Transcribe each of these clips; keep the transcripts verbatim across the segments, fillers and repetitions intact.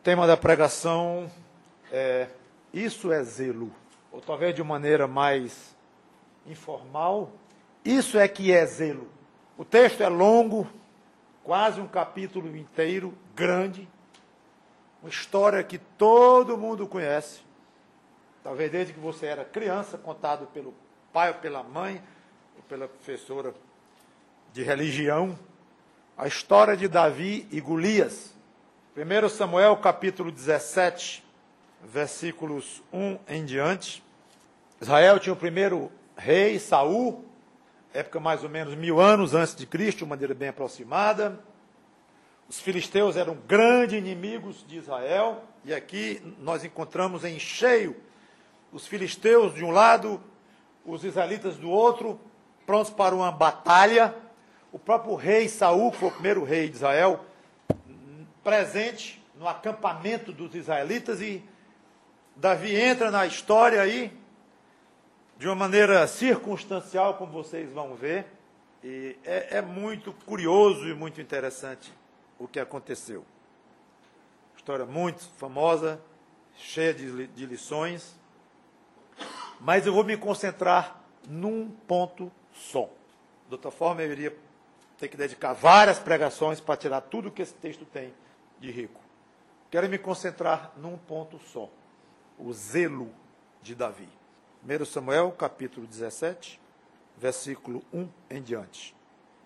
tema da pregação é Isso é zelo, ou talvez de maneira mais informal, isso é que é zelo. O texto é longo, quase um capítulo inteiro, grande, uma história que todo mundo conhece, talvez desde que você era criança, contado pelo pai ou pela mãe, ou pela professora de religião, a história de Davi e Golias. primeiro Samuel, capítulo dezessete, versículos um em diante. Israel tinha o primeiro rei, Saul, época mais ou menos mil anos antes de Cristo, de maneira bem aproximada. Os filisteus eram grandes inimigos de Israel, e aqui nós encontramos em cheio os filisteus de um lado, os israelitas do outro, prontos para uma batalha. O próprio rei Saul, que foi o primeiro rei de Israel, presente no acampamento dos israelitas, e Davi entra na história aí, de uma maneira circunstancial, como vocês vão ver, e é, é muito curioso e muito interessante o que aconteceu. História muito famosa, cheia de, de lições, mas eu vou me concentrar num ponto só. De outra forma, eu iria ter que dedicar várias pregações para tirar tudo que esse texto tem de rico. Quero me concentrar num ponto só, o zelo de Davi. primeiro Samuel, capítulo dezessete, versículo um em diante.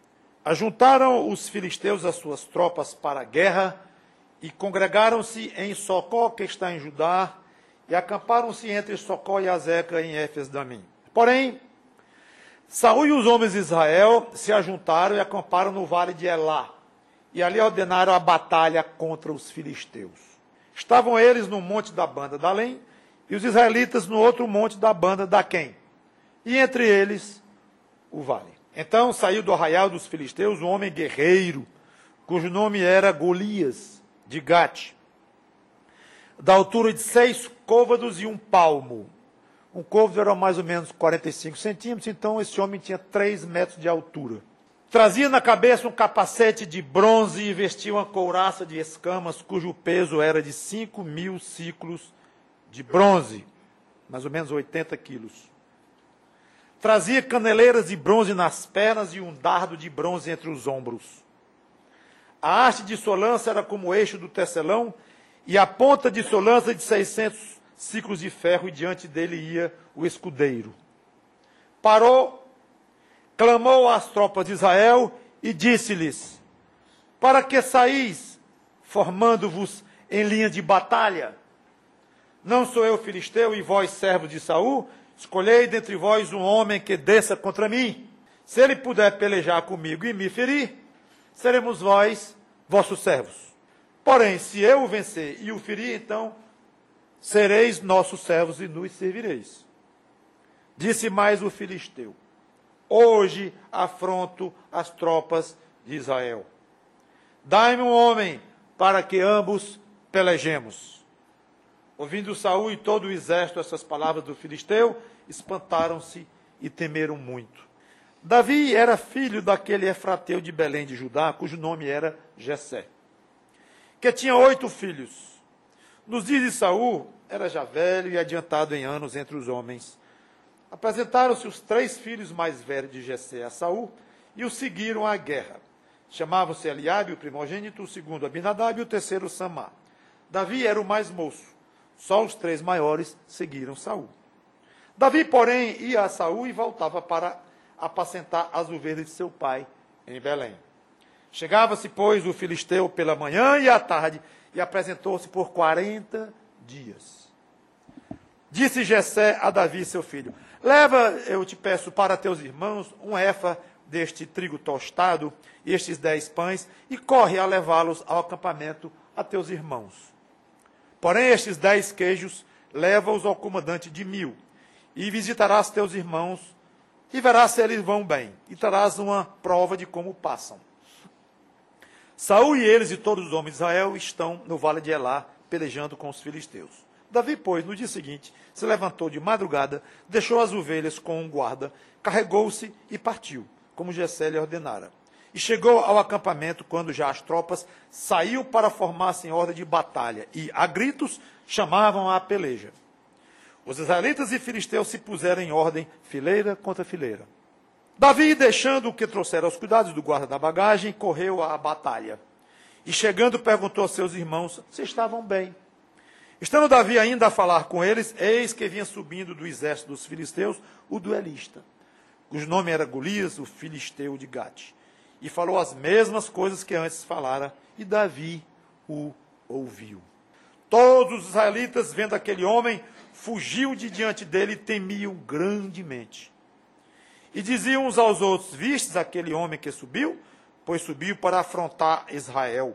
Ajuntaram os filisteus as suas tropas para a guerra e congregaram-se em Socó, que está em Judá, e acamparam-se entre Socó e Azeca em Éfes-Damim. Porém, Saul e os homens de Israel se ajuntaram e acamparam no vale de Elá, e ali ordenaram a batalha contra os filisteus. Estavam eles no monte da banda da Além, e os israelitas no outro monte da banda da Quem, e entre eles o vale. Então saiu do arraial dos filisteus um homem guerreiro, cujo nome era Golias, de Gate, da altura de seis côvados e um palmo. Um côvado era mais ou menos quarenta e cinco centímetros, então esse homem tinha três metros de altura. Trazia na cabeça um capacete de bronze e vestia uma couraça de escamas, cujo peso era de cinco mil ciclos de bronze, mais ou menos oitenta quilos. Trazia caneleiras de bronze nas pernas e um dardo de bronze entre os ombros. A haste de sua lança era como o eixo do tecelão, e a ponta de sua lança de seiscentos ciclos de ferro, e diante dele ia o escudeiro. Parou, clamou às tropas de Israel e disse-lhes: para que saís, formando-vos em linha de batalha? Não sou eu filisteu e vós servos de Saul? Escolhei dentre vós um homem que desça contra mim. Se ele puder pelejar comigo e me ferir, seremos vós vossos servos. Porém, se eu o vencer e o ferir, então sereis nossos servos e nos servireis. Disse mais o filisteu: hoje afronto as tropas de Israel. Dai-me um homem para que ambos pelejemos. Ouvindo Saul e todo o exército essas palavras do filisteu, espantaram-se e temeram muito. Davi era filho daquele efrateu de Belém de Judá, cujo nome era Jessé, que tinha oito filhos. Nos dias de Saul, era já velho e adiantado em anos entre os homens. Apresentaram-se os três filhos mais velhos de Jessé a Saul e o seguiram à guerra. Chamavam-se Eliabe, o primogênito, o segundo Abinadab e o terceiro Samá. Davi era o mais moço. Só os três maiores seguiram Saul. Davi, porém, ia a Saul e voltava para apacentar as ovelhas de seu pai em Belém. Chegava-se, pois, o filisteu pela manhã e à tarde, e apresentou-se por quarenta dias. Disse Jessé a Davi, seu filho: leva, eu te peço, para teus irmãos um efa deste trigo tostado e estes dez pães, e corre a levá-los ao acampamento a teus irmãos. Porém, estes dez queijos, leva-os ao comandante de mil, e visitarás teus irmãos, e verás se eles vão bem, e terás uma prova de como passam. Saul e eles e todos os homens de Israel estão no vale de Elá, pelejando com os filisteus. Davi, pois, no dia seguinte, se levantou de madrugada, deixou as ovelhas com um guarda, carregou-se e partiu, como Jessé lhe ordenara. E chegou ao acampamento quando já as tropas saíam para formar-se em ordem de batalha e, a gritos, chamavam à peleja. Os israelitas e filisteus se puseram em ordem, fileira contra fileira. Davi, deixando o que trouxera aos cuidados do guarda da bagagem, correu à batalha. E chegando, perguntou a seus irmãos se estavam bem. Estando Davi ainda a falar com eles, eis que vinha subindo do exército dos filisteus o duelista, cujo nome era Golias, o filisteu de Gate. E falou as mesmas coisas que antes falara, e Davi o ouviu. Todos os israelitas, vendo aquele homem, fugiu de diante dele e temiam grandemente. E diziam uns aos outros, vistes aquele homem que subiu? Pois subiu para afrontar Israel.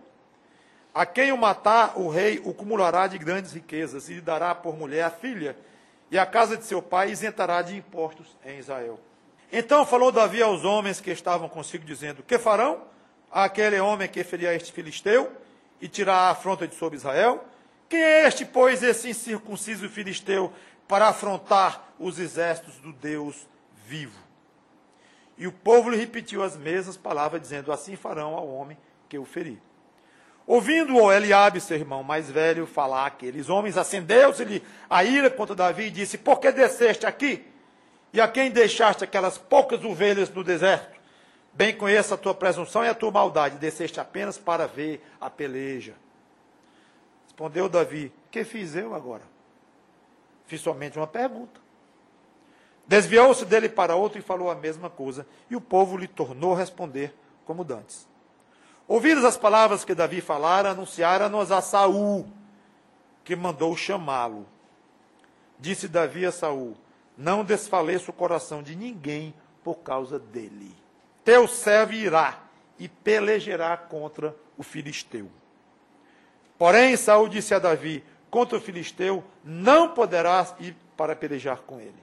A quem o matar, o rei o cumulará de grandes riquezas, e lhe dará por mulher a filha, e a casa de seu pai isentará de impostos em Israel. Então falou Davi aos homens que estavam consigo, dizendo, que farão aquele homem que ferir a este filisteu, e tirar a afronta de sobre Israel? Quem é este, pois, esse incircunciso filisteu, para afrontar os exércitos do Deus vivo? E o povo lhe repetiu as mesmas palavras, dizendo, assim farão ao homem que o ferir. Ouvindo-o Eliabe, seu irmão mais velho, falar aqueles homens, acendeu-se-lhe a ira contra Davi e disse, por que desceste aqui? E a quem deixaste aquelas poucas ovelhas no deserto? Bem conheço a tua presunção e a tua maldade, desceste apenas para ver a peleja. Respondeu Davi, que fiz eu agora? Fiz somente uma pergunta. Desviou-se dele para outro e falou a mesma coisa, e o povo lhe tornou responder como dantes. Ouvidas as palavras que Davi falara, anunciaram-nos a Saul, que mandou chamá-lo. Disse Davi a Saul, não desfaleça o coração de ninguém por causa dele. Teu servo irá e pelejará contra o filisteu. Porém, Saul disse a Davi, contra o filisteu não poderás ir para pelejar com ele,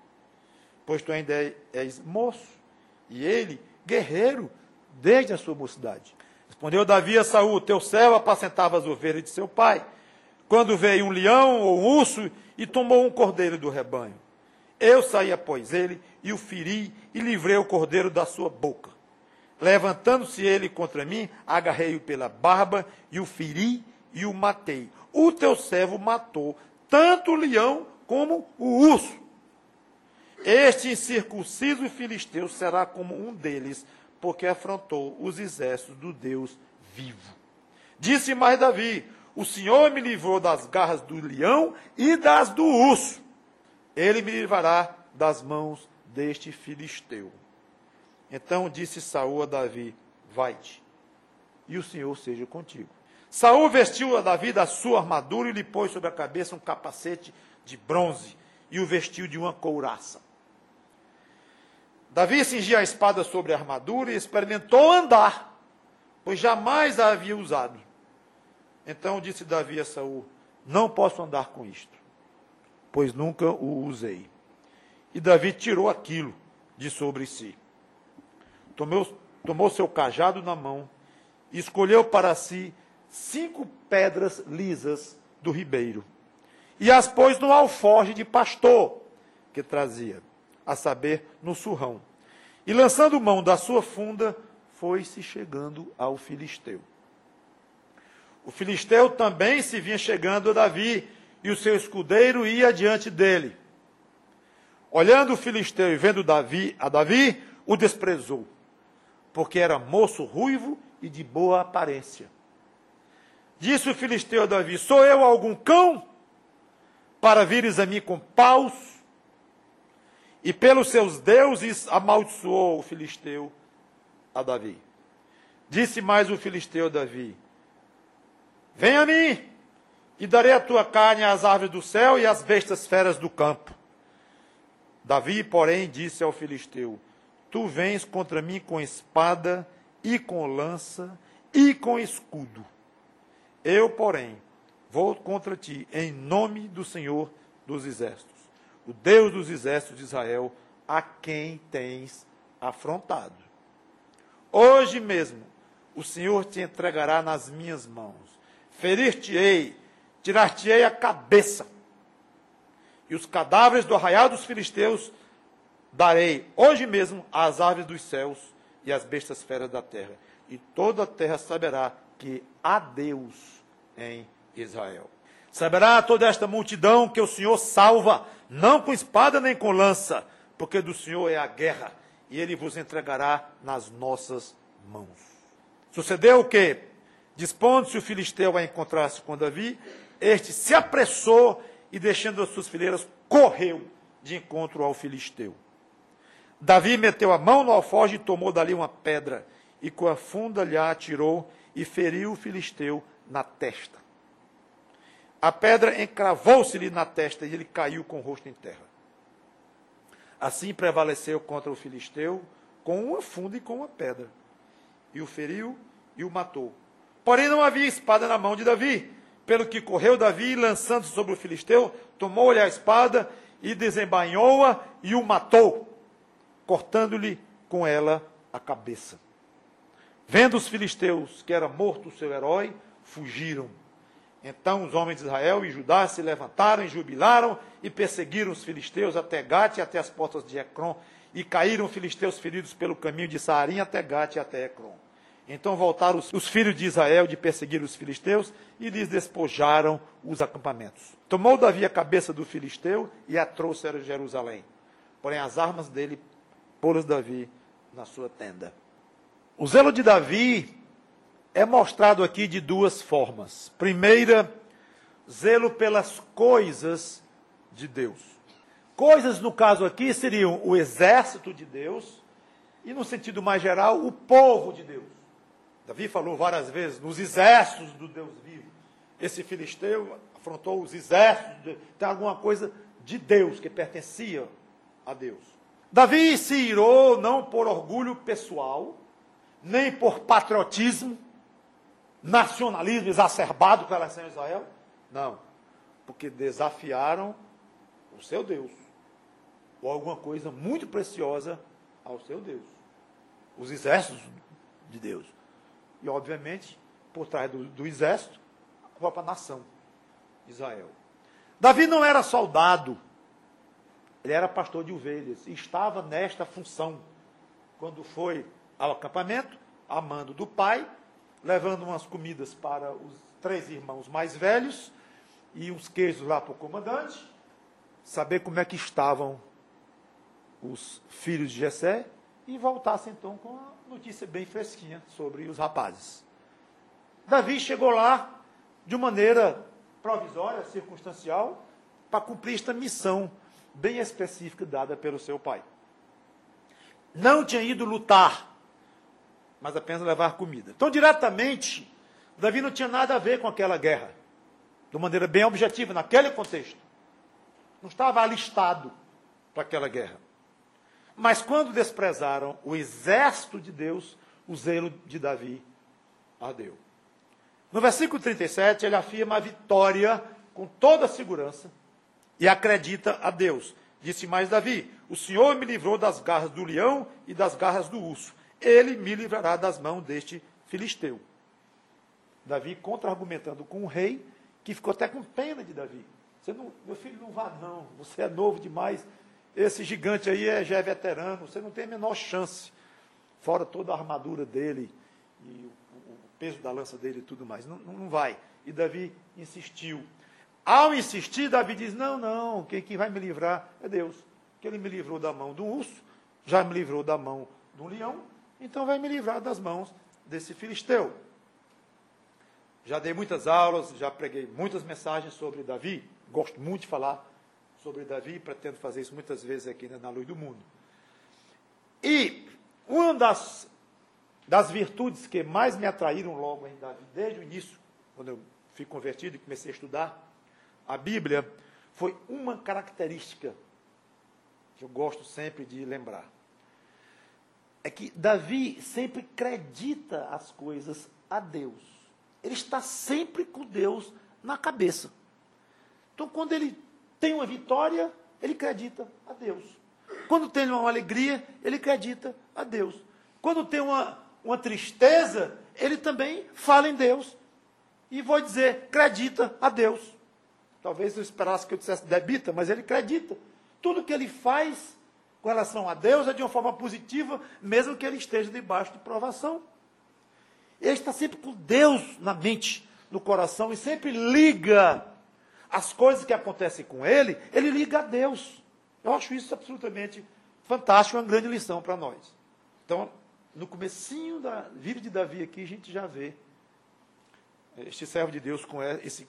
pois tu ainda és moço, e ele guerreiro desde a sua mocidade. Respondeu Davi a Saul, teu servo apacentava as ovelhas de seu pai, quando veio um leão ou um urso e tomou um cordeiro do rebanho. Eu saí após ele e o feri e livrei o cordeiro da sua boca. Levantando-se ele contra mim, agarrei-o pela barba e o feri e o matei. O teu servo matou tanto o leão como o urso. Este incircunciso filisteu será como um deles, porque afrontou os exércitos do Deus vivo. Disse mais Davi, o Senhor me livrou das garras do leão e das do urso. Ele me livrará das mãos deste filisteu. Então disse Saul a Davi, vai-te, e o Senhor seja contigo. Saul vestiu a Davi da sua armadura e lhe pôs sobre a cabeça um capacete de bronze e o vestiu de uma couraça. Davi cingia a espada sobre a armadura e experimentou andar, pois jamais a havia usado. Então disse Davi a Saul, não posso andar com isto, pois nunca o usei. E Davi tirou aquilo de sobre si. Tomou, tomou seu cajado na mão e escolheu para si cinco pedras lisas do ribeiro, e as pôs no alforje de pastor que trazia, a saber, no surrão. E lançando mão da sua funda, foi-se chegando ao filisteu. O filisteu também se vinha chegando a Davi, e o seu escudeiro ia diante dele. Olhando o filisteu e vendo Davi, a Davi, o desprezou, porque era moço ruivo e de boa aparência. Disse o filisteu a Davi, sou eu algum cão, para vires a mim com paus? E pelos seus deuses amaldiçoou o filisteu a Davi. Disse mais o filisteu a Davi, vem a mim, e darei a tua carne às árvores do céu e às bestas feras do campo. Davi, porém, disse ao filisteu, tu vens contra mim com espada e com lança e com escudo. Eu, porém, vou contra ti em nome do Senhor dos exércitos, o Deus dos exércitos de Israel, a quem tens afrontado. Hoje mesmo o Senhor te entregará nas minhas mãos. Ferir-te-ei, tirar-te-ei a cabeça. E os cadáveres do arraial dos filisteus darei hoje mesmo às aves dos céus e as bestas feras da terra. E toda a terra saberá que há Deus em Israel. Saberá toda esta multidão que o Senhor salva, não com espada nem com lança, porque do Senhor é a guerra, e ele vos entregará nas nossas mãos. Sucedeu o que, dispondo-se o filisteu a encontrar-se com Davi, este se apressou e, deixando as suas fileiras, correu de encontro ao filisteu. Davi meteu a mão no alforje e tomou dali uma pedra, e com a funda lhe a atirou e feriu o filisteu na testa. A pedra encravou-se-lhe na testa e ele caiu com o rosto em terra. Assim prevaleceu contra o filisteu com uma funda e com uma pedra, e o feriu e o matou. Porém não havia espada na mão de Davi, pelo que correu Davi, lançando-se sobre o filisteu, tomou-lhe a espada e desembainhou-a e o matou, cortando-lhe com ela a cabeça. Vendo os filisteus que era morto o seu herói, fugiram. Então os homens de Israel e Judá se levantaram e jubilaram e perseguiram os filisteus até Gate e até as portas de Ecrom, e caíram filisteus feridos pelo caminho de Saarim até Gate e até Ecrom. Então voltaram os, os filhos de Israel de perseguir os filisteus e lhes despojaram os acampamentos. Tomou Davi a cabeça do filisteu e a trouxe a Jerusalém. Porém as armas dele pô-las Davi na sua tenda. O zelo de Davi é mostrado aqui de duas formas. Primeira, zelo pelas coisas de Deus. Coisas, no caso aqui, seriam o exército de Deus e, no sentido mais geral, o povo de Deus. Davi falou várias vezes nos exércitos do Deus vivo. Esse filisteu afrontou os exércitos, de, tem alguma coisa de Deus, que pertencia a Deus. Davi se irou não por orgulho pessoal, nem por patriotismo, nacionalismo exacerbado com relação a Israel. Não, porque desafiaram o seu Deus, ou alguma coisa muito preciosa ao seu Deus. Os exércitos de Deus. E, obviamente, por trás do, do exército, a própria nação, Israel. Davi não era soldado, ele era pastor de ovelhas, e estava nesta função, quando foi ao acampamento, a mando do pai, levando umas comidas para os três irmãos mais velhos, e uns queijos lá para o comandante, saber como é que estavam os filhos de Jessé, e voltasse então com uma notícia bem fresquinha sobre os rapazes. Davi chegou lá de maneira provisória, circunstancial, para cumprir esta missão bem específica dada pelo seu pai. Não tinha ido lutar, mas apenas levar comida. Então, diretamente, Davi não tinha nada a ver com aquela guerra, de maneira bem objetiva, naquele contexto. Não estava alistado para aquela guerra. Mas quando desprezaram o exército de Deus, o zelo de Davi ardeu. No versículo trinta e sete, ele afirma a vitória com toda a segurança e acredita a Deus. Disse mais Davi: o Senhor me livrou das garras do leão e das garras do urso. Ele me livrará das mãos deste filisteu. Davi contra-argumentando com o rei, que ficou até com pena de Davi. Você não, meu filho, não vá não, você é novo demais. Esse gigante aí é, já é veterano, você não tem a menor chance, fora toda a armadura dele, e o, o peso da lança dele e tudo mais, não, não vai. E Davi insistiu. Ao insistir, Davi diz, não, não, quem, quem vai me livrar é Deus, que ele me livrou da mão do urso, já me livrou da mão do leão, então vai me livrar das mãos desse filisteu. Já dei muitas aulas, já preguei muitas mensagens sobre Davi, gosto muito de falar sobre Davi, pretendo fazer isso muitas vezes aqui na Luz do Mundo. E uma das, das virtudes que mais me atraíram logo em Davi, desde o início, quando eu fui convertido e comecei a estudar a Bíblia, foi uma característica que eu gosto sempre de lembrar. É que Davi sempre acredita as coisas a Deus. Ele está sempre com Deus na cabeça. Então, quando ele tem uma vitória, ele acredita a Deus. Quando tem uma alegria, ele acredita a Deus. Quando tem uma, uma tristeza, ele também fala em Deus. E vou dizer, acredita a Deus. Talvez eu esperasse que eu dissesse debita, mas ele acredita. Tudo que ele faz com relação a Deus é de uma forma positiva, mesmo que ele esteja debaixo de provação. Ele está sempre com Deus na mente, no coração, e sempre liga as coisas que acontecem com ele, ele liga a Deus. Eu acho isso absolutamente fantástico, uma grande lição para nós. Então, no comecinho da vida de Davi aqui, a gente já vê este servo de Deus com esse,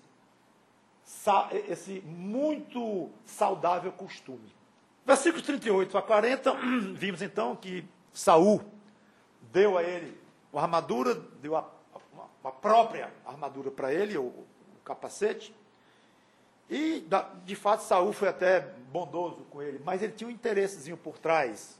esse muito saudável costume. Versículos trinta e oito a quarenta, vimos então que Saul deu a ele uma armadura, deu a, a, a própria armadura para ele, o, o capacete, e de fato Saul foi até bondoso com ele, mas ele tinha um interessezinho por trás.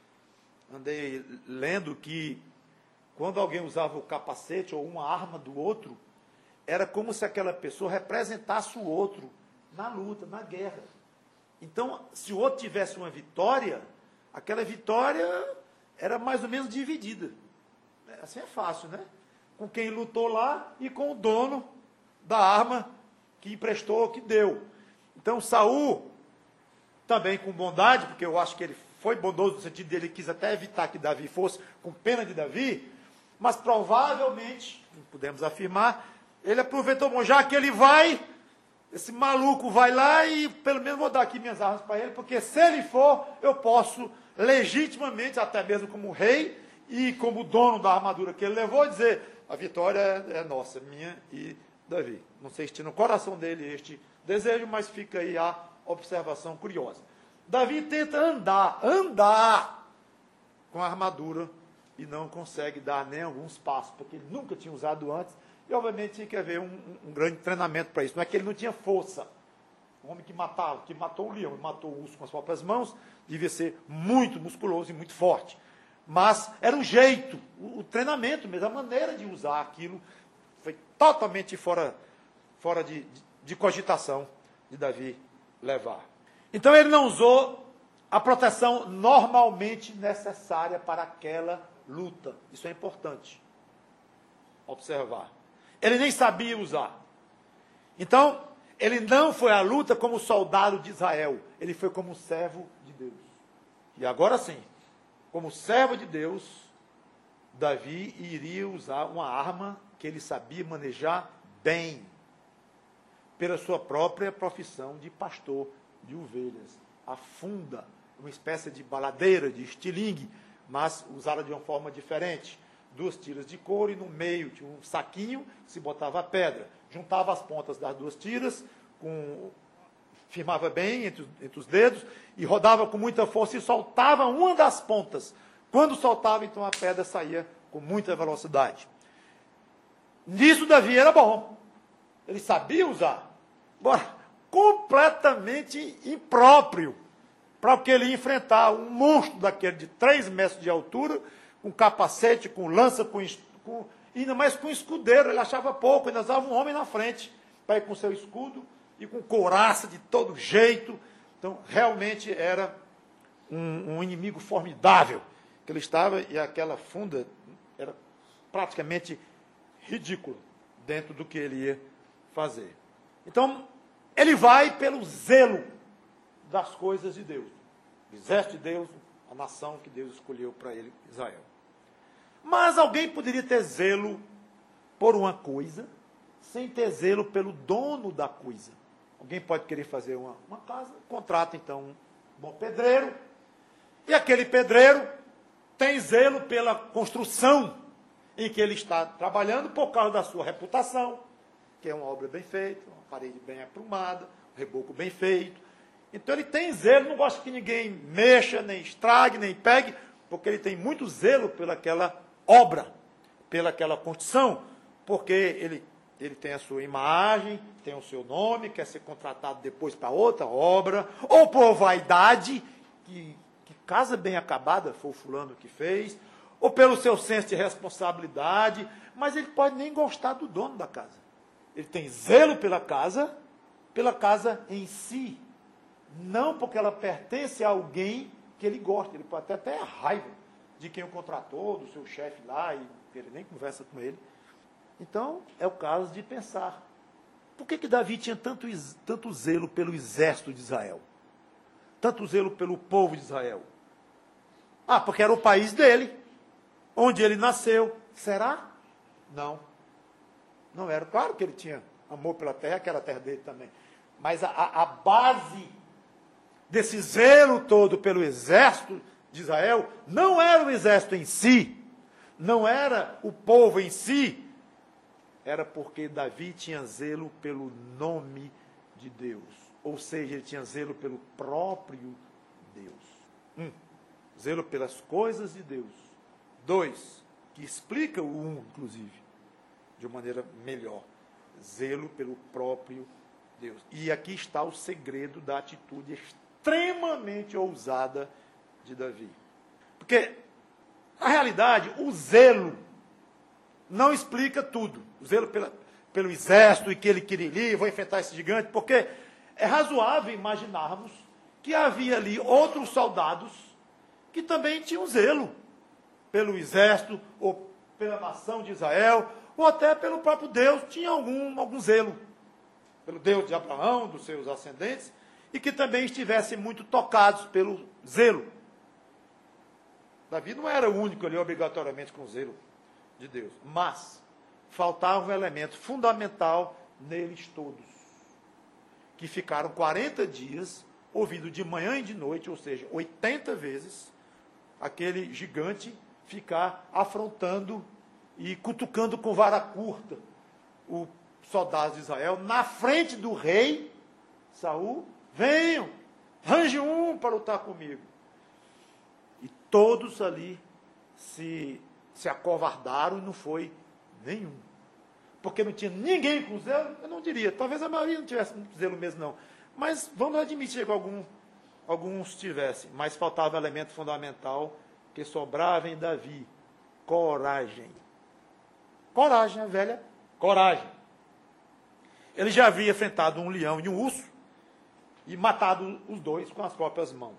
Andei lendo que quando alguém usava o capacete ou uma arma do outro, era como se aquela pessoa representasse o outro na luta, na guerra. Então, se o outro tivesse uma vitória, aquela vitória era mais ou menos dividida. Assim é fácil, né? Com quem lutou lá e com o dono da arma que emprestou, que deu. Então, Saul, também com bondade, porque eu acho que ele foi bondoso no sentido dele, quis até evitar que Davi fosse com pena de Davi, mas provavelmente, podemos afirmar, ele aproveitou, bom, já que ele vai, esse maluco vai lá e pelo menos vou dar aqui minhas armas para ele, porque se ele for, eu posso legitimamente, até mesmo como rei e como dono da armadura que ele levou, dizer, a vitória é, é nossa, minha e Davi. Não sei se tinha no coração dele este desejo, mas fica aí a observação curiosa. Davi tenta andar, andar com a armadura e não consegue dar nem alguns passos, porque ele nunca tinha usado antes, e obviamente tinha que haver um, um, um grande treinamento para isso. Não é que ele não tinha força. O homem que matava, que matou o leão, matou o urso com as próprias mãos, devia ser muito musculoso e muito forte. Mas era o jeito, o, o treinamento mesmo, a maneira de usar aquilo foi totalmente fora, fora de, de, de cogitação de Davi levar. Então ele não usou a proteção normalmente necessária para aquela luta. Isso é importante observar. Ele nem sabia usar. Então, ele não foi à luta como soldado de Israel. Ele foi como servo de Deus. E agora sim, como servo de Deus, Davi iria usar uma arma que ele sabia manejar bem, pela sua própria profissão de pastor de ovelhas. A funda, uma espécie de baladeira, de estilingue, mas usada de uma forma diferente. Duas tiras de couro e no meio tinha um saquinho, se botava a pedra. Juntava as pontas das duas tiras, com, firmava bem entre, entre os dedos, e rodava com muita força e soltava uma das pontas. Quando soltava, então a pedra saía com muita velocidade. Nisso Davi era bom. Ele sabia usar. Agora, completamente impróprio para que ele ia enfrentar um monstro daquele de três metros de altura, com capacete, com lança, com, com, ainda mais com escudeiro. Ele achava pouco, ainda usava um homem na frente, para ir com seu escudo e com couraça de todo jeito. Então, realmente era um, um inimigo formidável que ele estava, e aquela funda era praticamente ridícula dentro do que ele ia fazer. Então, ele vai pelo zelo das coisas de Deus. O exército de Deus, a nação que Deus escolheu para ele, Israel. Mas alguém poderia ter zelo por uma coisa, sem ter zelo pelo dono da coisa. Alguém pode querer fazer uma, uma casa, contrata então um bom pedreiro, e aquele pedreiro tem zelo pela construção em que ele está trabalhando por causa da sua reputação, que é uma obra bem feita, uma parede bem aprumada, um reboco bem feito. Então ele tem zelo, não gosta que ninguém mexa, nem estrague, nem pegue, porque ele tem muito zelo pelaquela obra, pelaquela construção, porque ele, ele tem a sua imagem, tem o seu nome, quer ser contratado depois para outra obra, ou por vaidade, que, que casa bem acabada foi o fulano que fez, ou pelo seu senso de responsabilidade, mas ele pode nem gostar do dono da casa. Ele tem zelo pela casa, pela casa em si, não porque ela pertence a alguém que ele gosta. Ele pode até ter raiva de quem o contratou, do seu chefe lá, e ele nem conversa com ele. Então, é o caso de pensar, por que que Davi tinha tanto, tanto zelo pelo exército de Israel? Tanto zelo pelo povo de Israel? Ah, porque era o país dele, onde ele nasceu. Será? Não. Não era. Claro que ele tinha amor pela terra, que era a terra dele também. Mas a, a base desse zelo todo pelo exército de Israel não era o exército em si, não era o povo em si, era porque Davi tinha zelo pelo nome de Deus. Ou seja, ele tinha zelo pelo próprio Deus. Um, zelo pelas coisas de Deus. Dois, que explica o um, inclusive, de uma maneira melhor. Zelo pelo próprio Deus. E aqui está o segredo da atitude extremamente ousada de Davi. Porque, na realidade, o zelo não explica tudo. O zelo pela, pelo exército e que ele queria ir, vou enfrentar esse gigante, porque é razoável imaginarmos que havia ali outros soldados que também tinham zelo pelo exército, ou pela nação de Israel, ou até pelo próprio Deus, tinha algum, algum zelo pelo Deus de Abraão, dos seus ascendentes, e que também estivessem muito tocados pelo zelo. Davi não era o único ali, obrigatoriamente, com zelo de Deus, mas faltava um elemento fundamental neles todos, que ficaram quarenta dias ouvindo de manhã e de noite, ou seja, oitenta vezes, aquele gigante ficar afrontando e cutucando com vara curta o soldado de Israel, na frente do rei Saul: venham, arranje um para lutar comigo. E todos ali se, se acovardaram e não foi nenhum. Porque não tinha ninguém com zelo, eu não diria, talvez a maioria não tivesse zelo mesmo não, mas vamos admitir que algum, alguns tivessem, mas faltava um elemento fundamental que sobrava em Davi: coragem. Coragem, a velha coragem. Ele já havia enfrentado um leão e um urso e matado os dois com as próprias mãos.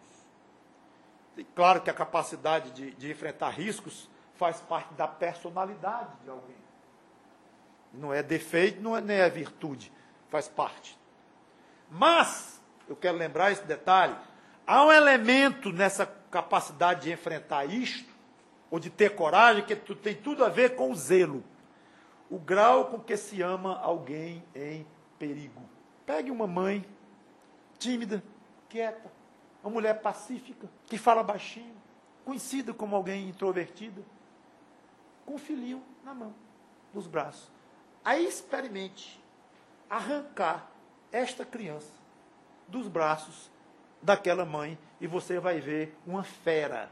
E claro que a capacidade de, de enfrentar riscos faz parte da personalidade de alguém. Não é defeito, não é, nem é virtude, faz parte. Mas, eu quero lembrar esse detalhe, há um elemento nessa capacidade de enfrentar isto, ou de ter coragem, que tem tudo a ver com o zelo. O grau com que se ama alguém em perigo. Pegue uma mãe tímida, quieta, uma mulher pacífica, que fala baixinho, conhecida como alguém introvertida, com um filhinho na mão, nos braços. Aí experimente arrancar esta criança dos braços daquela mãe e você vai ver uma fera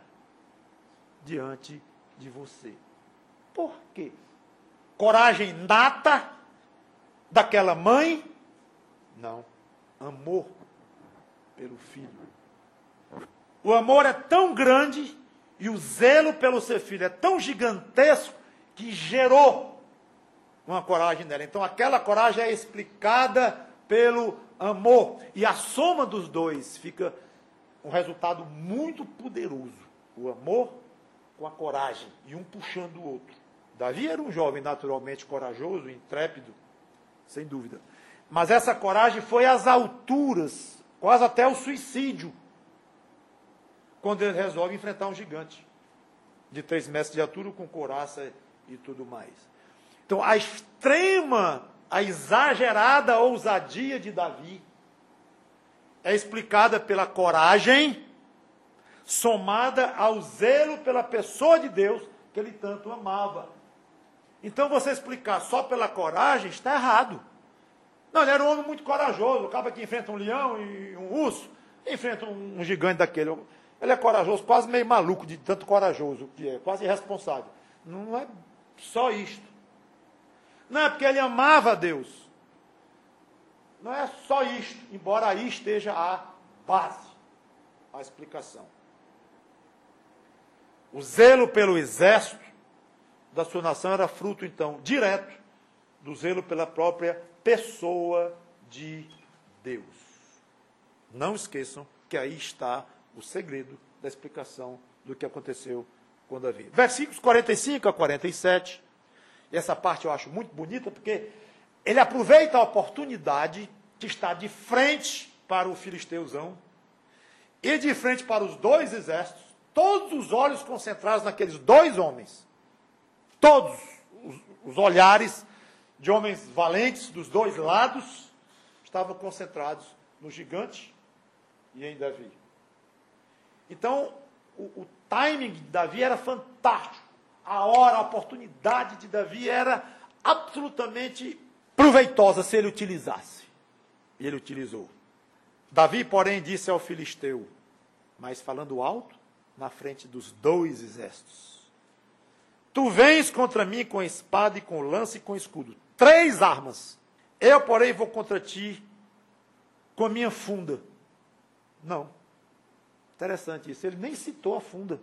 diante de você. Por quê? Coragem nata daquela mãe? Não. Amor pelo filho. O amor é tão grande e o zelo pelo seu filho é tão gigantesco que gerou uma coragem nela. Então aquela coragem é explicada pelo amor. E a soma dos dois fica um resultado muito poderoso. O amor com a coragem, e um puxando o outro. Davi era um jovem naturalmente corajoso, intrépido, sem dúvida. Mas essa coragem foi às alturas, quase até o suicídio, quando ele resolve enfrentar um gigante de três metros de altura, com couraça e tudo mais. Então, a extrema, a exagerada ousadia de Davi é explicada pela coragem, somada ao zelo pela pessoa de Deus, que ele tanto amava. Então, você explicar só pela coragem está errado. Não, ele era um homem muito corajoso, acaba que enfrenta um leão e um urso, enfrenta um, um gigante daquele. Ele é corajoso, quase meio maluco de tanto corajoso que é, quase irresponsável. Não é só isto. Não é porque ele amava a Deus. Não é só isto, embora aí esteja a base, a explicação. O zelo pelo exército da sua nação era fruto, então, direto do zelo pela própria pessoa de Deus. Não esqueçam que aí está o segredo da explicação do que aconteceu com Davi. Versículos quarenta e cinco a quarenta e sete. E essa parte eu acho muito bonita, porque ele aproveita a oportunidade que está de frente para o filisteuzão e de frente para os dois exércitos, todos os olhos concentrados naqueles dois homens. Todos os, os olhares de homens valentes dos dois lados estavam concentrados no gigante e em Davi. Então, o, o timing de Davi era fantástico. A hora, a oportunidade de Davi era absolutamente proveitosa se ele utilizasse. E ele utilizou. Davi, porém, disse ao filisteu, mas falando alto, na frente dos dois exércitos: tu vens contra mim com espada e com lança e com escudo. Três armas. Eu, porém, vou contra ti com a minha funda. Não. Interessante isso. Ele nem citou a funda.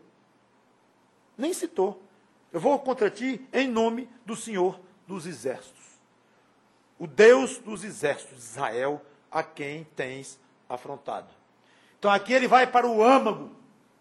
Nem citou. Eu vou contra ti em nome do Senhor dos Exércitos. O Deus dos Exércitos, Israel, a quem tens afrontado. Então aqui ele vai para o âmago.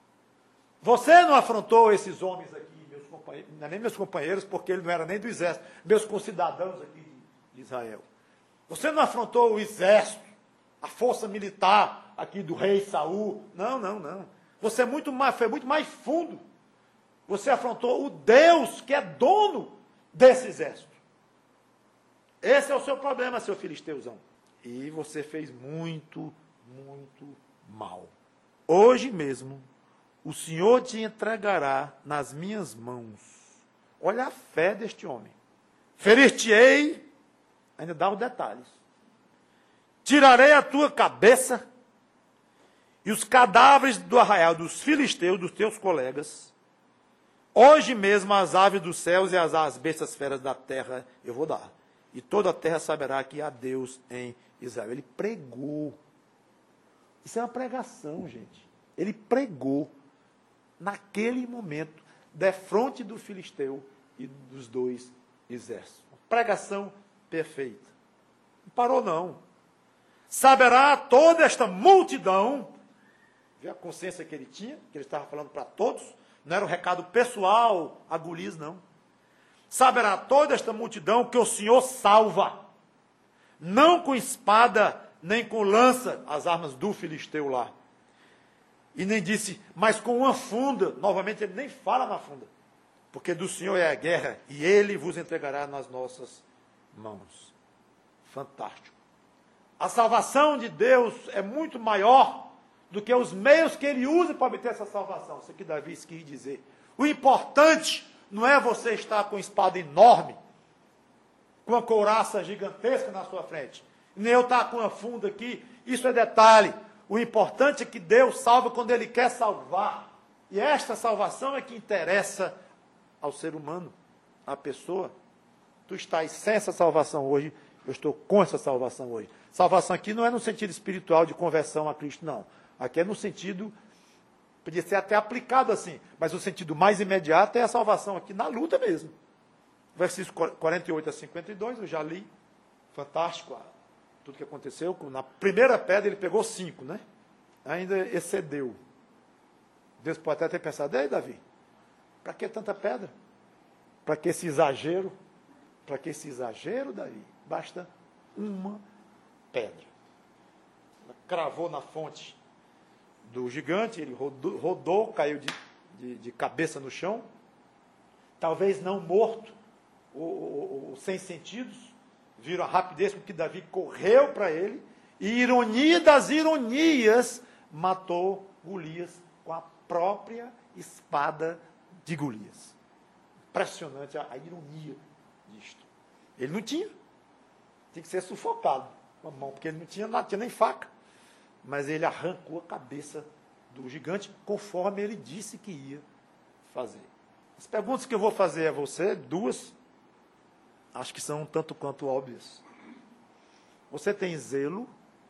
Você não afrontou esses homens aqui, meus companheiros, não é nem meus companheiros, porque ele não era nem do exército, meus concidadãos aqui de Israel. Você não afrontou o exército, a força militar aqui do rei Saul. Não, não, não. Você é muito mais, foi muito mais fundo. Você afrontou o Deus que é dono desse exército. Esse é o seu problema, seu filisteuzão. E você fez muito, muito mal. Hoje mesmo, o Senhor te entregará nas minhas mãos. Olha a fé deste homem. Ferir-te-ei, ainda dá os detalhes. Tirarei a tua cabeça e os cadáveres do arraial dos filisteus, dos teus colegas. Hoje mesmo as aves dos céus e as, as bestas feras da terra eu vou dar. E toda a terra saberá que há Deus em Israel. Ele pregou. Isso é uma pregação, gente. Ele pregou naquele momento, defronte do filisteu e dos dois exércitos. Uma pregação perfeita. Não parou, não. Saberá toda esta multidão, viu a consciência que ele tinha, que ele estava falando para todos, não era um recado pessoal a Golias, não. Saberá toda esta multidão que o Senhor salva, não com espada, nem com lança, as armas do filisteu lá. E nem disse, mas com uma funda. Novamente, ele nem fala na funda. Porque do Senhor é a guerra, e Ele vos entregará nas nossas mãos. Fantástico. A salvação de Deus é muito maior do que os meios que Ele usa para obter essa salvação. Isso aqui Davi quis dizer. O importante não é você estar com espada enorme, com uma couraça gigantesca na sua frente. Nem eu estar com uma funda aqui. Isso é detalhe. O importante é que Deus salva quando Ele quer salvar. E esta salvação é que interessa ao ser humano, à pessoa. Tu estás sem essa salvação hoje, eu estou com essa salvação hoje. Salvação aqui não é no sentido espiritual de conversão a Cristo, não. Aqui é no sentido, podia ser até aplicado assim, mas o sentido mais imediato é a salvação aqui na luta mesmo. Versículos quarenta e oito a cinquenta e dois, eu já li, fantástico, tudo que aconteceu. Na primeira pedra ele pegou cinco, né? Ainda excedeu. Deus pode até ter pensado, ei Davi, para que tanta pedra? Para que esse exagero? Para que esse exagero, Davi? Basta uma pedra. Ela cravou na fonte do gigante, ele rodou, rodou caiu de, de, de cabeça no chão, talvez não morto, ou, ou, ou sem sentidos. Viram a rapidez com que Davi correu para ele, e ironia das ironias, matou Golias com a própria espada de Golias. Impressionante a, a ironia disto. Ele não tinha. Tinha que ser sufocado com a mão, porque ele não tinha, não tinha nem faca. Mas ele arrancou a cabeça do gigante, conforme ele disse que ia fazer. As perguntas que eu vou fazer a você, duas, acho que são um tanto quanto óbvias. Você tem zelo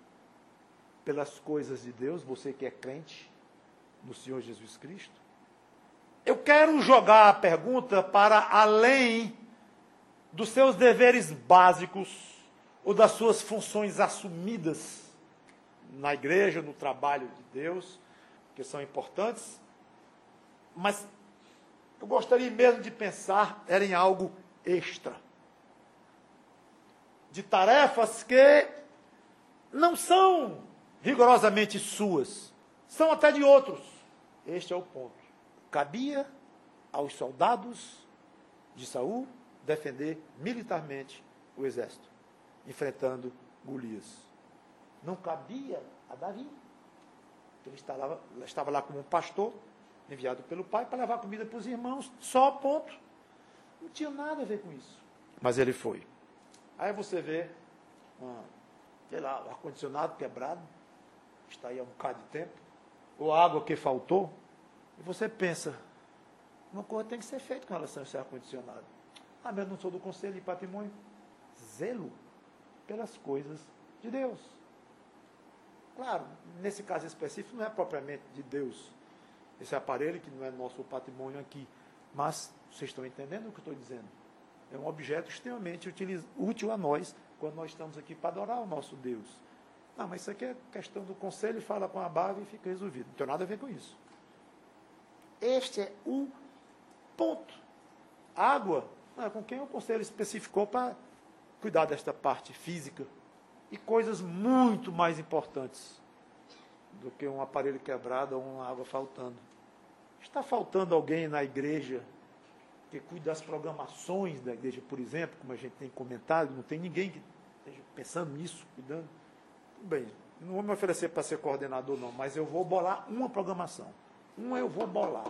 pelas coisas de Deus, você que é crente no Senhor Jesus Cristo? Eu quero jogar a pergunta para além dos seus deveres básicos ou das suas funções assumidas na igreja, no trabalho de Deus, que são importantes, mas eu gostaria mesmo de pensar era em algo extra, de tarefas que não são rigorosamente suas, são até de outros. Este é o ponto. cabia aos soldados de Saul defender militarmente o exército, enfrentando Golias. Não cabia a Davi. Ele estava, estava lá como um pastor, enviado pelo pai, para levar comida para os irmãos, só ponto. Não tinha nada a ver com isso. Mas ele foi. Aí você vê, uma, sei lá, o ar-condicionado quebrado, está aí há um bocado de tempo, ou a água que faltou, e você pensa, uma coisa tem que ser feita com relação a esse ar-condicionado. Ah, mas eu não sou do Conselho de Patrimônio. Zelo pelas coisas de Deus. Claro, nesse caso específico, não é propriamente de Deus, esse aparelho que não é nosso patrimônio aqui, mas vocês estão entendendo o que eu estou dizendo? É um objeto extremamente utiliz, útil a nós, quando nós estamos aqui para adorar o nosso Deus. Não, mas isso aqui é questão do conselho, fala com a base e fica resolvido. Não tem nada a ver com isso. Este é o ponto. Água, não é com quem o conselho especificou para cuidar desta parte física. E coisas muito mais importantes do que um aparelho quebrado ou uma água faltando. Está faltando alguém na igreja que cuide das programações da igreja, por exemplo, como a gente tem comentado, não tem ninguém que esteja pensando nisso, cuidando. Tudo bem, não vou me oferecer para ser coordenador, não, mas eu vou bolar uma programação. Uma eu vou bolar.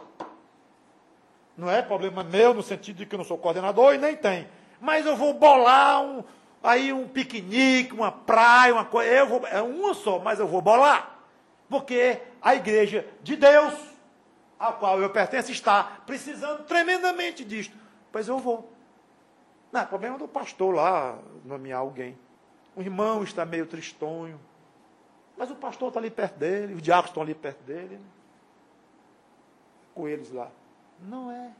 Não é problema meu, no sentido de que eu não sou coordenador e nem tem. Mas eu vou bolar um, aí um piquenique, uma praia, uma coisa. Eu vou, é uma só, mas eu vou bolar. Porque a igreja de Deus, a qual eu pertenço, está precisando tremendamente disto. Pois eu vou. Não, é problema do pastor lá, nomear alguém. O irmão está meio tristonho. Mas o pastor está ali perto dele, os diáconos estão ali perto dele. Com eles lá. Não é.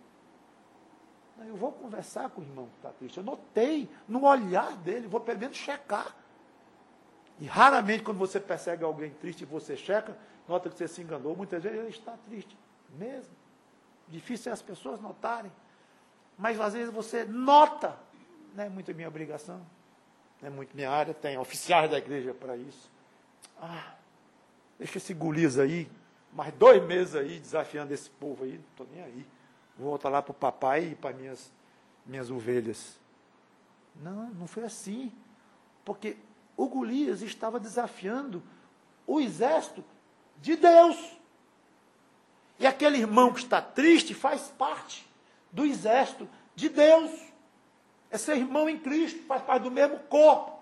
Eu vou conversar com o irmão que está triste. Eu notei no olhar dele, vou pelo menos checar. E raramente, quando você persegue alguém triste e você checa, nota que você se enganou. Muitas vezes ele está triste mesmo. Difícil é as pessoas notarem. Mas às vezes você nota. Não é muito minha obrigação. Não é muito minha área. Tem oficiais da igreja para isso. Ah, deixa esse Golias aí. Mais dois meses aí, desafiando esse povo aí. Não estou nem aí. Vou voltar lá para o papai e para minhas, minhas ovelhas. Não, não foi assim. Porque o Golias estava desafiando o exército de Deus. E aquele irmão que está triste faz parte do exército de Deus. É seu irmão em Cristo, faz parte do mesmo corpo.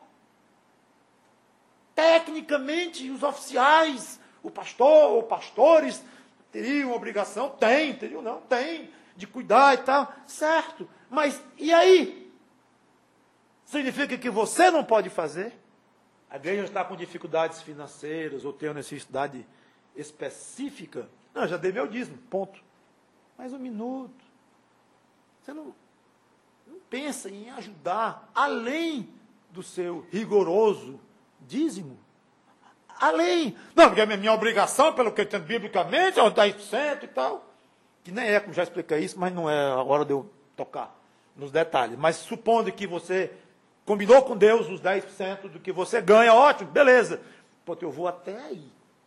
Tecnicamente, os oficiais, o pastor ou pastores, teriam obrigação? Tem, teriam não? Tem. De cuidar e tal, certo. Mas, e aí? Significa que você não pode fazer? A igreja está com dificuldades financeiras ou tem uma necessidade específica? Não, já dei meu dízimo, ponto. Mais um minuto. Você não, não pensa em ajudar além do seu rigoroso dízimo? Além. Não, porque é minha obrigação, pelo que eu entendo biblicamente, é os dez por cento e tal. Que nem é, como já expliquei isso, mas não é a hora de eu tocar nos detalhes. Mas supondo que você combinou com Deus os dez por cento do que você ganha, ótimo, beleza. Porque eu vou até aí.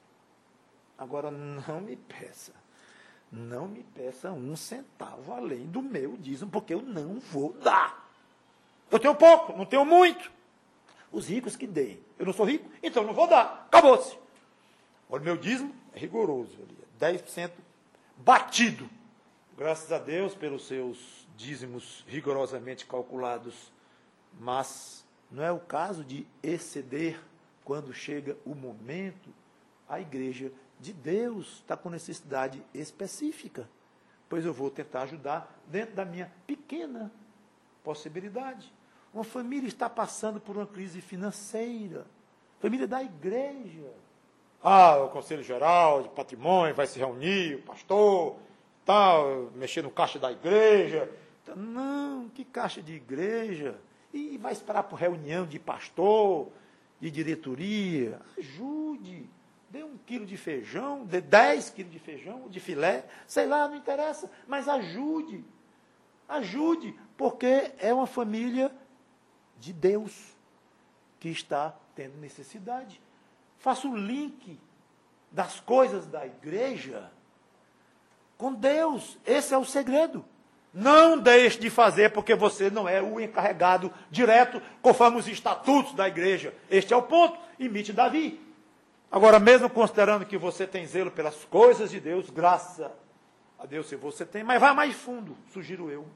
Agora, não me peça. Não me peça um centavo além do meu dízimo, porque eu não vou dar. Eu tenho pouco, não tenho muito. Os ricos que deem. Eu não sou rico, então não vou dar. Acabou-se. Olha, o meu dízimo é rigoroso. dez por cento batido. Graças a Deus pelos seus dízimos rigorosamente calculados. Mas não é o caso de exceder quando chega o momento. A igreja de Deus está com necessidade específica. Pois eu vou tentar ajudar dentro da minha pequena possibilidade. Uma família está passando por uma crise financeira. Família da igreja. Ah, o Conselho Geral de Patrimônio vai se reunir, o pastor, tal, mexer no caixa da igreja. Não, que caixa de igreja? E vai esperar por reunião de pastor, de diretoria. Ajude. Dê um quilo de feijão, dê dez quilos de feijão, de filé, sei lá, não interessa, mas ajude. Ajude, porque é uma família de Deus que está tendo necessidade. Faça o link das coisas da igreja com Deus. Esse é o segredo. Não deixe de fazer porque você não é o encarregado direto, conforme os estatutos da igreja. Este é o ponto. Imite Davi. Agora, mesmo considerando que você tem zelo pelas coisas de Deus, graças a Deus se você tem, mas vá mais fundo, sugiro eu.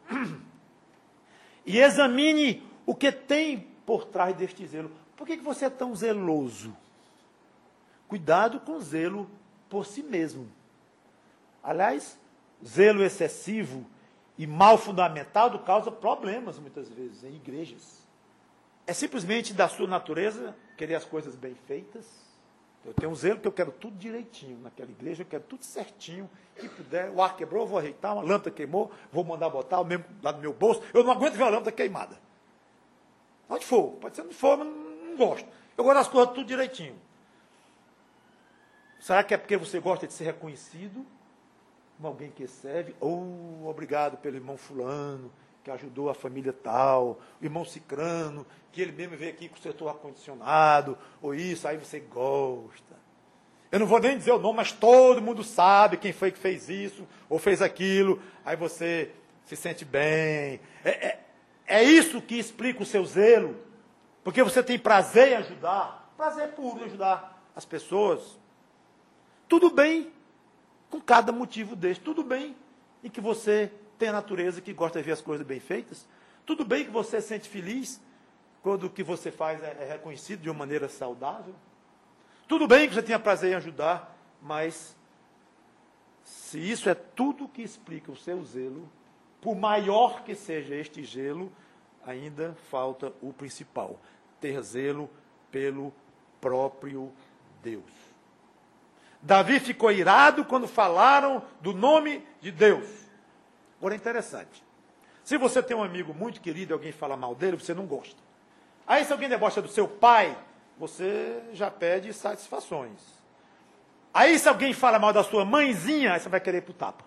E examine o que tem por trás deste zelo. Por que que você é tão zeloso? Cuidado com zelo por si mesmo. Aliás, zelo excessivo e mal fundamentado causa problemas, muitas vezes, em igrejas. É simplesmente da sua natureza querer as coisas bem feitas. Eu tenho um zelo que eu quero tudo direitinho naquela igreja, eu quero tudo certinho, que puder, o ar quebrou, eu vou ajeitar, uma lâmpada queimou, vou mandar botar o mesmo lá no meu bolso, eu não aguento ver uma lâmpada queimada. Onde for, pode ser onde for, mas não, não gosto. Eu gosto das coisas tudo direitinho. Será que é porque você gosta de ser reconhecido como alguém que serve? Ou oh, obrigado pelo irmão fulano, que ajudou a família tal, o irmão cicrano, que ele mesmo veio aqui com o setor ar-condicionado, ou isso, aí você gosta. Eu não vou nem dizer o nome, mas todo mundo sabe quem foi que fez isso, ou fez aquilo, aí você se sente bem. É, é, é isso que explica o seu zelo, porque você tem prazer em ajudar, prazer puro em ajudar as pessoas. Tudo bem com cada motivo desse, tudo bem em que você tem a natureza que gosta de ver as coisas bem feitas, tudo bem que você se sente feliz quando o que você faz é, é reconhecido de uma maneira saudável, tudo bem que você tenha prazer em ajudar, mas se isso é tudo que explica o seu zelo, por maior que seja este zelo, ainda falta o principal, ter zelo pelo próprio Deus. Davi ficou irado quando falaram do nome de Deus. Agora é interessante. Se você tem um amigo muito querido e alguém fala mal dele, você não gosta. Aí se alguém debocha do seu pai, você já pede satisfações. Aí se alguém fala mal da sua mãezinha, aí você vai querer ir pro tapa.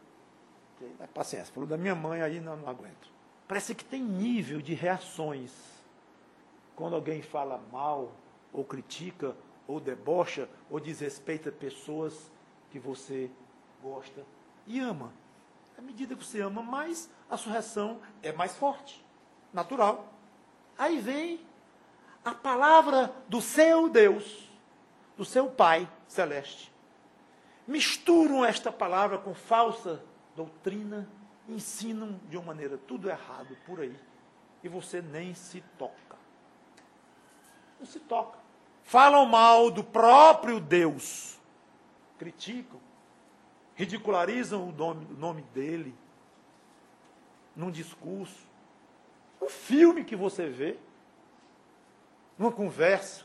É paciência, falou da minha mãe, aí não, não aguento. Parece que tem nível de reações. Quando alguém fala mal, ou critica, ou debocha, ou desrespeita pessoas que você gosta e ama. À medida que você ama mais, a sua reação é mais forte, natural. Aí vem a palavra do seu Deus, do seu Pai Celeste. Misturam esta palavra com falsa doutrina, ensinam de uma maneira tudo errado por aí, e você nem se toca. Não se toca. Falam mal do próprio Deus, criticam, ridicularizam o nome, o nome dele, num discurso, um filme que você vê, numa conversa,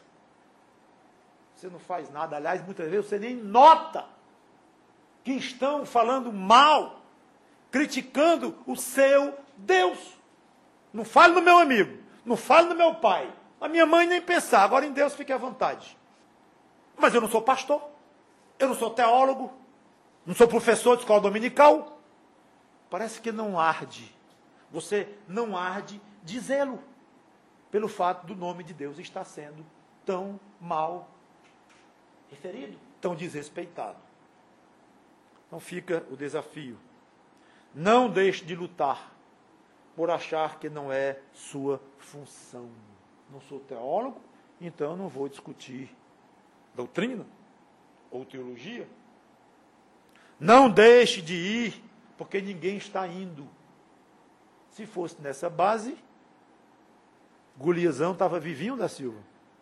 você não faz nada, aliás, muitas vezes você nem nota que estão falando mal, criticando o seu Deus. Não fale no meu amigo, não fale no meu pai, a minha mãe nem pensar, agora em Deus fique à vontade. Mas eu não sou pastor, eu não sou teólogo, não sou professor de escola dominical. Parece que não arde, você não arde de zelo, pelo fato do nome de Deus estar sendo tão mal referido, tão desrespeitado. Então fica o desafio. Não deixe de lutar por achar que não é sua função. Não sou teólogo, então não vou discutir doutrina ou teologia. Não deixe de ir, porque ninguém está indo. Se fosse nessa base, Goliasão estava vivinho da Silva.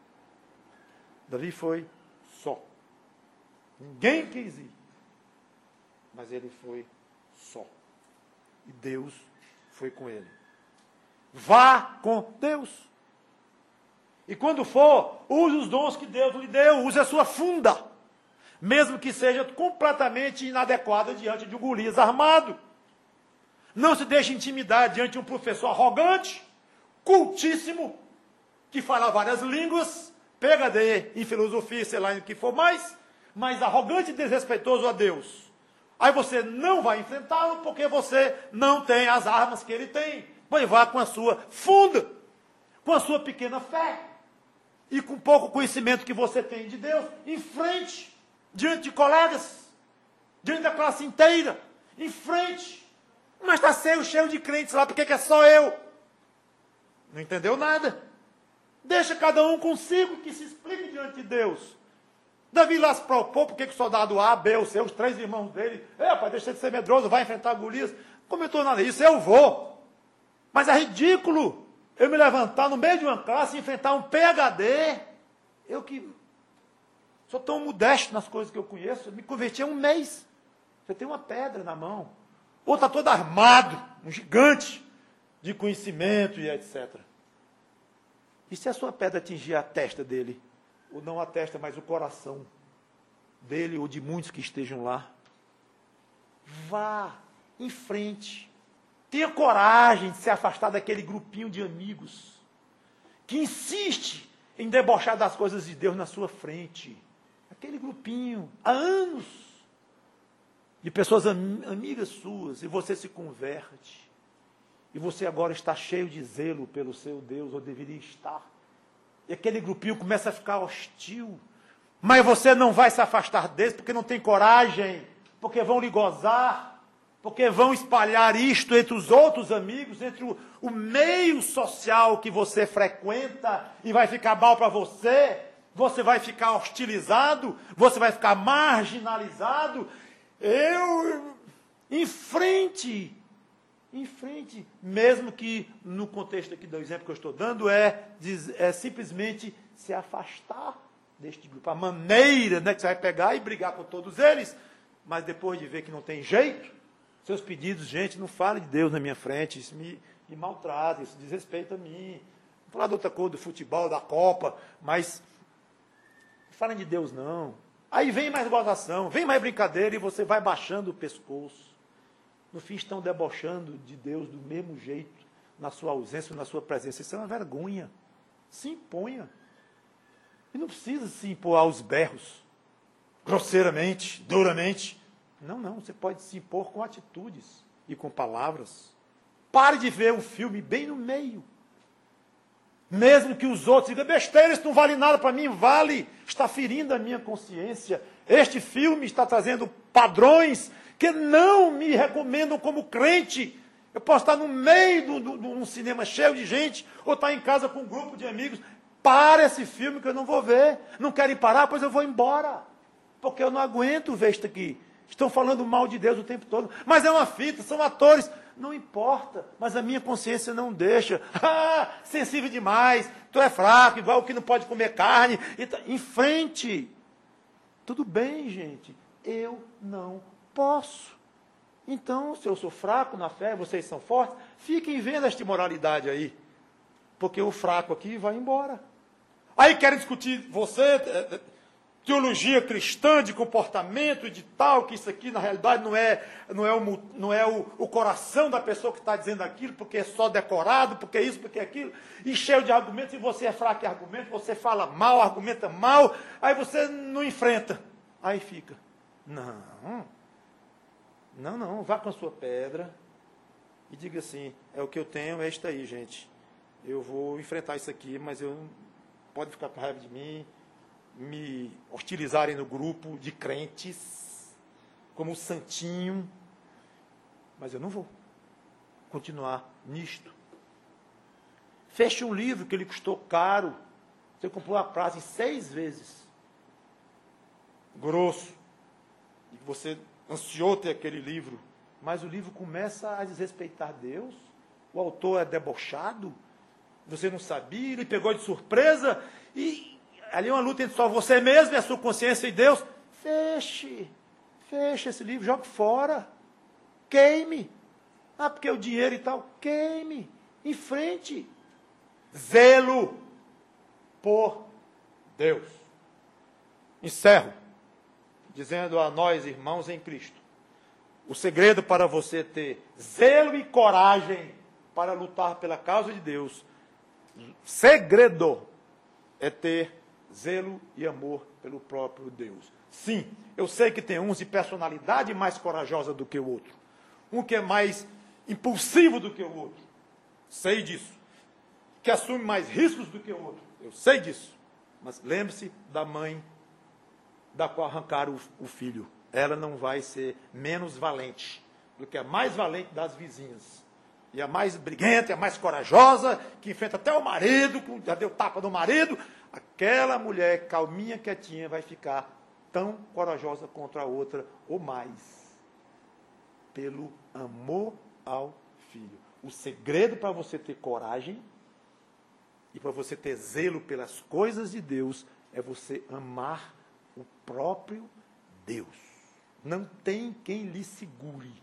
Davi foi só. Ninguém quis ir. Mas ele foi só. E Deus foi com ele. Vá com Deus. E quando for, use os dons que Deus lhe deu, use a sua funda. Mesmo que seja completamente inadequada diante de um Golias armado. Não se deixe intimidar diante de um professor arrogante, cultíssimo, que fala várias línguas, P H D em filosofia, sei lá em que for mais, mas arrogante e desrespeitoso a Deus. Aí você não vai enfrentá-lo porque você não tem as armas que ele tem. Pois vá com a sua funda, com a sua pequena fé e com pouco conhecimento que você tem de Deus, em frente, diante de colegas, diante da classe inteira, Em frente. Mas está cheio, cheio de crentes lá, por que é só eu? Não entendeu nada. Deixa cada um consigo que se explique diante de Deus. Davi lá se propôs, porque que o soldado A, B ou C, os três irmãos dele, é, pai, deixa de ser medroso, vai enfrentar Golias. Comentou nada disso, eu vou. Mas é ridículo eu me levantar no meio de uma classe e enfrentar um P H D. Eu que sou tão modesto nas coisas que eu conheço, eu me converti em um mês. Você tem uma pedra na mão. Ou está todo armado, um gigante de conhecimento e etcétera. E se a sua pedra atingir a testa dele? Ou não a testa, mas o coração dele ou de muitos que estejam lá? Vá em frente. Tenha coragem de se afastar daquele grupinho de amigos que insiste em debochar das coisas de Deus na sua frente. Aquele grupinho, há anos, de pessoas am- amigas suas, e você se converte. E você agora está cheio de zelo pelo seu Deus, ou deveria estar. E aquele grupinho começa a ficar hostil. Mas você não vai se afastar deles, porque não tem coragem, porque vão lhe gozar, porque vão espalhar isto entre os outros amigos, entre o, o meio social que você frequenta, e vai ficar mal para você, você vai ficar hostilizado, você vai ficar marginalizado. Eu, em frente, em frente, mesmo que no contexto aqui do exemplo que eu estou dando, é, é simplesmente se afastar deste grupo. A maneira, né, que você vai pegar e brigar com todos eles, mas depois de ver que não tem jeito, seus pedidos, gente, não fale de Deus na minha frente, isso me, me maltrata, isso desrespeita a mim. Não falar de outra coisa, do futebol, da Copa, mas não falem de Deus não. Aí vem mais gozação, vem mais brincadeira e você vai baixando o pescoço. No fim estão debochando de Deus do mesmo jeito, na sua ausência, na sua presença. Isso é uma vergonha. Se imponha. E não precisa se impor aos berros, grosseiramente, duramente. Não, não, você pode se impor com atitudes e com palavras. Pare de ver um filme bem no meio. Mesmo que os outros digam, besteira, isso não vale nada para mim, vale, está ferindo a minha consciência. Este filme está trazendo padrões que não me recomendam como crente. Eu posso estar no meio de um cinema cheio de gente, ou estar em casa com um grupo de amigos. Para esse filme que eu não vou ver. Não querem parar, pois eu vou embora. Porque eu não aguento ver isto aqui. Estão falando mal de Deus o tempo todo. Mas é uma fita, são atores. Não importa, mas a minha consciência não deixa. Ah, sensível demais, tu é fraco, igual o que não pode comer carne. Em frente. Tudo bem, gente. Eu não posso. Então, se eu sou fraco na fé, vocês são fortes, fiquem vendo esta imoralidade aí. Porque o fraco aqui vai embora. Aí querem discutir você, teologia cristã de comportamento e de tal, que isso aqui na realidade não é, não é, o, não é o, o coração da pessoa que está dizendo aquilo, porque é só decorado, porque é isso, porque é aquilo, e cheio de argumentos, e você é fraco em argumento, você fala mal, argumenta mal, aí você não enfrenta. Aí fica, não, não, não, vá com a sua pedra e diga assim, é o que eu tenho, é isto aí, gente. Eu vou enfrentar isso aqui, mas eu não pode ficar com raiva de mim, me hostilizarem no grupo de crentes, como o santinho, mas eu não vou continuar nisto. Feche um livro que lhe custou caro, você comprou a prazo em seis vezes, grosso, e você ansiou ter aquele livro, mas o livro começa a desrespeitar Deus, o autor é debochado, você não sabia, ele pegou de surpresa, e ali é uma luta entre só você mesmo e a sua consciência e Deus. Feche, feche esse livro, jogue fora, queime. Ah, porque o dinheiro e tal, queime, em frente. Zelo por Deus. Encerro, dizendo a nós, irmãos em Cristo, o segredo para você ter zelo e coragem para lutar pela causa de Deus, segredo é ter zelo e amor pelo próprio Deus. Sim, eu sei que tem uns de personalidade mais corajosa do que o outro. Um que é mais impulsivo do que o outro. Sei disso. Que assume mais riscos do que o outro. Eu sei disso. Mas lembre-se da mãe da qual arrancaram o, o filho. Ela não vai ser menos valente do que a mais valente das vizinhas. E a mais briguenta, e a mais corajosa, que enfrenta até o marido, que já deu tapa no marido, aquela mulher calminha, quietinha, vai ficar tão corajosa contra a outra, ou mais, pelo amor ao filho. O segredo para você ter coragem e para você ter zelo pelas coisas de Deus é você amar o próprio Deus. Não tem quem lhe segure.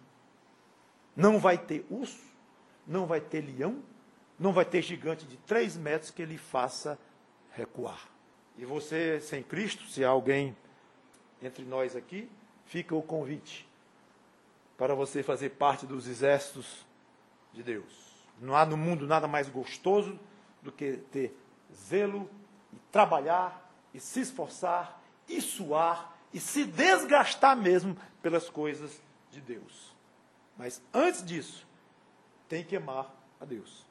Não vai ter urso, não vai ter leão, não vai ter gigante de três metros que lhe faça recuar. E você, sem Cristo, se há alguém entre nós aqui, fica o convite para você fazer parte dos exércitos de Deus. Não há no mundo nada mais gostoso do que ter zelo e trabalhar e se esforçar e suar e se desgastar mesmo pelas coisas de Deus. Mas antes disso, tem que amar a Deus.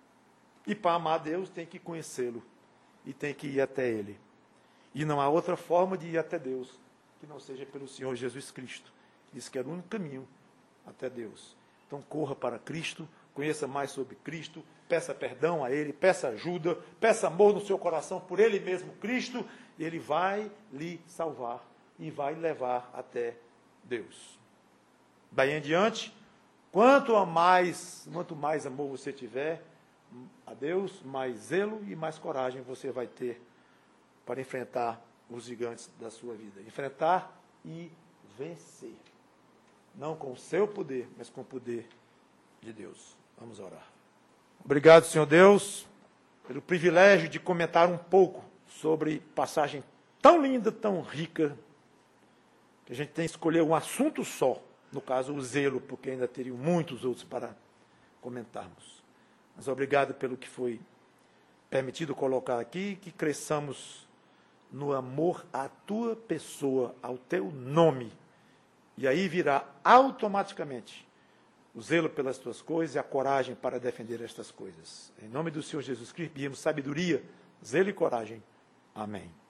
E para amar a Deus, tem que conhecê-lo e tem que ir até Ele. E não há outra forma de ir até Deus que não seja pelo Senhor Jesus Cristo. Diz que era o único caminho até Deus. Então corra para Cristo, conheça mais sobre Cristo, peça perdão a Ele, peça ajuda, peça amor no seu coração por Ele mesmo, Cristo, e Ele vai lhe salvar e vai lhe levar até Deus. Daí em diante, quanto a mais, quanto mais amor você tiver a Deus, mais zelo e mais coragem você vai ter para enfrentar os gigantes da sua vida. Enfrentar e vencer. Não com o seu poder, mas com o poder de Deus. Vamos orar. Obrigado, Senhor Deus, pelo privilégio de comentar um pouco sobre passagem tão linda, tão rica, que a gente tem que escolher um assunto só, no caso o zelo, porque ainda teriam muitos outros para comentarmos. Mas obrigado pelo que foi permitido colocar aqui, que cresçamos no amor à tua pessoa, ao teu nome. E aí virá automaticamente o zelo pelas tuas coisas e a coragem para defender estas coisas. Em nome do Senhor Jesus Cristo, pedimos sabedoria, zelo e coragem. Amém.